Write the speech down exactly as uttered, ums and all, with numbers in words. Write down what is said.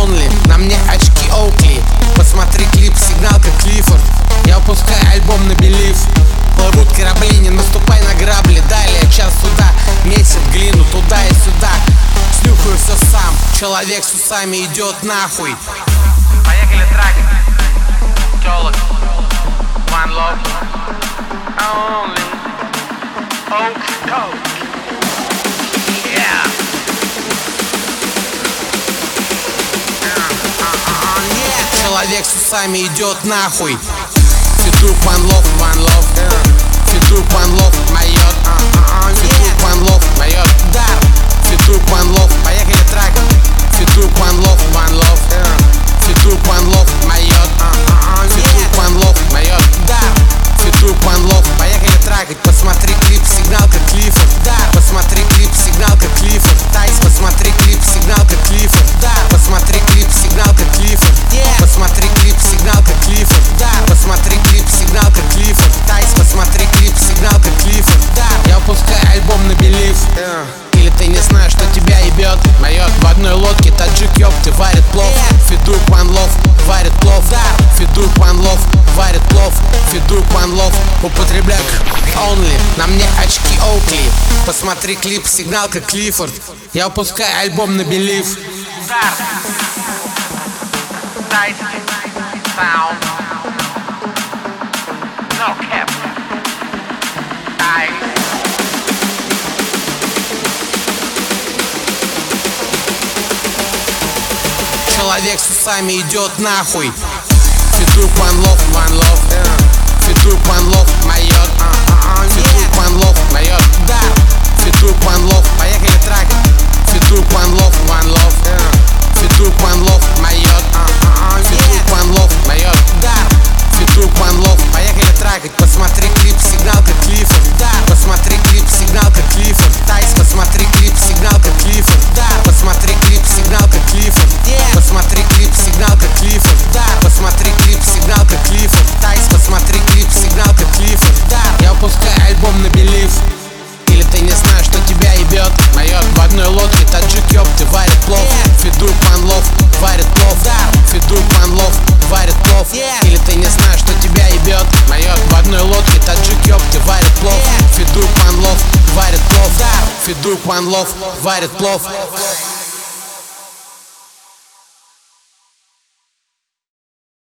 Only. На мне очки Oakley. Посмотри клип, сигнал как Клиффорд. Я выпускаю альбом на Believe. Плывут корабли, не наступай на грабли. Далее час суда, месяц глину туда и сюда. Снюхаю все сам, человек с усами идет нахуй. Поехали трек. Тёлок. One love. Only. Oak Coke. Yeah. Человек с усами идет нахуй. Фитур One Love, One Love. Фитур One Love моет. Фитур One Love моет. Дар. Фитур One Love, поехали трек. Фитур One Love, One Love. Фитур One Love моет. Фитур One Love моет. Дар. Фитур One Love, поехали трекать. Посмотри клип, сигнал как Клиффорд. Дар. Посмотри клип, сигнал как Клиффорд. Тайс, посмотри клип, сигнал как Клиффорд. Дар. Посмотри клип, сигнал как Клиффорд. Посмотри клип, сигнал как Клиффорд. Дар. Посмотри клип, сигнал как Клиффорд. Тайс, посмотри клип, сигнал как Клиффорд. Дар. Я выпускаю альбом на Believe. Или ты не знаешь, что тебя ебет? Моет в одной лодке таджик, ёпты, варит плов. Фитур One Love варит плов. Фитур One Love варит плов. Фитур One Love употребляю Only. На мне очки Oakley. Посмотри клип, сигнал как Клиффорд. Я выпускаю альбом на Believe. Дар. Тайс. Саунд. No cap. Тайс. Человек с усами идет нахуй. Фитур One Love, One Love. Фитур One Love моет. Фитур One Love моет. Дар. Фитур One Love, поехали трек. Фитур One Love, One Love. Фитур One Love моет. Фитур One Love моет. Дар. Фитур One Love, поехали трекать. Посмотри клип, сигнал как Клиффорд. Дар. Посмотри клип, сигнал как Клиффорд. Тайс, посмотри клип, сигнал как Клиффорд. Дар. Посмотри клип, сигнал как Клиффорд. Посмотри клип, сигнал как Клиффорд. Дар. Посмотри клип, сигнал как Клиффорд. Тайс, посмотри клип, сигнал как Клиффорд. Дар. Я выпускаю альбом на Believe. Или ты не знаешь, что тебя ебет? Моет в одной лодке таджик, ёпты, варит плов. Фитур One Love варит плов. Фитур One Love варит плов. Или ты не знаешь, что тебя ебет? Моет в одной лодке таджик, ёпты, варит плов. Фитур One Love варит плов. Фитур One Love варит плов.